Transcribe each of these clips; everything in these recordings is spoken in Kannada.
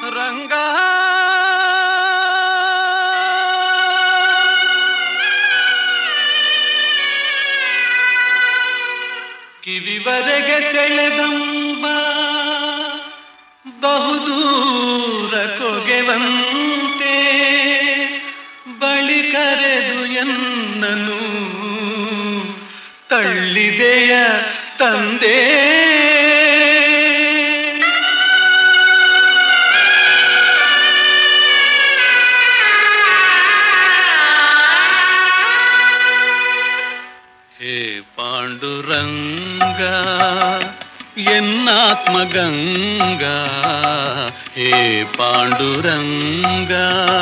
ಪಾಂಡುರಂಗ ಕಿವಿವರೆಗೆ ಸೆಳೆದಂಬ ಬಹುದೂರ ಕೊಗೆವಂತೆ ಬಳಿ ಕರೆದು ಎನ್ನನು ತಳ್ಳಿದೆಯ ತಂದೆ. ಹೇ ಪಾಂಡುರಂಗ ಎನ್ನಾತ್ಮಗಂಗ, ಹೇ ಪಾಂಡುರಂಗ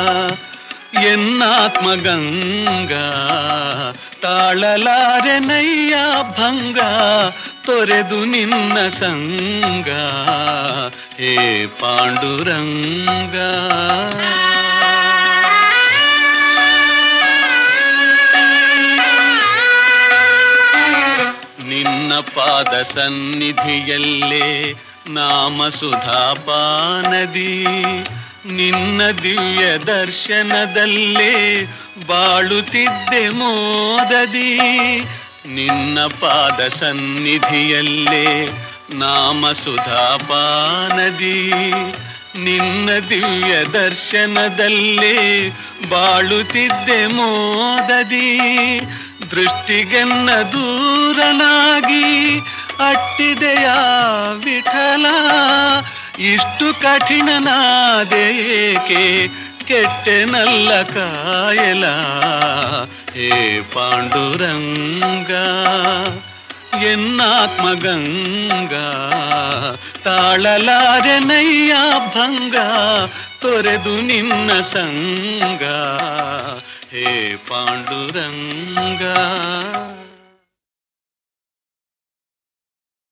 ಎನ್ನಾತ್ಮಗಂಗ, ತಾಳಲಾರೆನಯ್ಯ ಭಂಗ ತೊರೆದು ನಿನ್ನ ಸಂಗ, ಹೇ ಪಾಂಡುರಂಗ. ನಿನ್ನ ಪಾದ ಸನ್ನಿಧಿಯಲ್ಲೇ ನಾಮ ಸುಧಾಪಾನದಿ, ನಿನ್ನ ದಿವ್ಯ ದರ್ಶನದಲ್ಲೇ ಬಾಳುತ್ತಿದ್ದೆ ಮೋದದಿ. ನಿನ್ನ ಪಾದ ಸನ್ನಿಧಿಯಲ್ಲೇ ನಾಮ ಸುಧಾಪಾನದಿ, ನಿನ್ನ ದಿವ್ಯ ದರ್ಶನದಲ್ಲೇ ಬಾಳುತ್ತಿದ್ದೆ ಮೋದದಿ. ದೃಷ್ಟಿಗೆನ್ನ ದೂರನಾಗಿ ಅಟ್ಟಿದೆಯ ವಿಠಲ, ಇಷ್ಟು ಕಠಿಣನಾದೇಕೆ ಕೆಟ್ಟೆನಲ್ಲ ಕಾಯಲ. ಹೇ ಪಾಂಡುರಂಗ ಎನ್ನಾತ್ಮಗಂಗ, ತಾಳಲಾರೆನಯ್ಯ ಭಂಗ ತೊರೆದು ನಿನ್ನ ಸಂಗ, ಹೇ ಪಾಂಡುರಂಗ.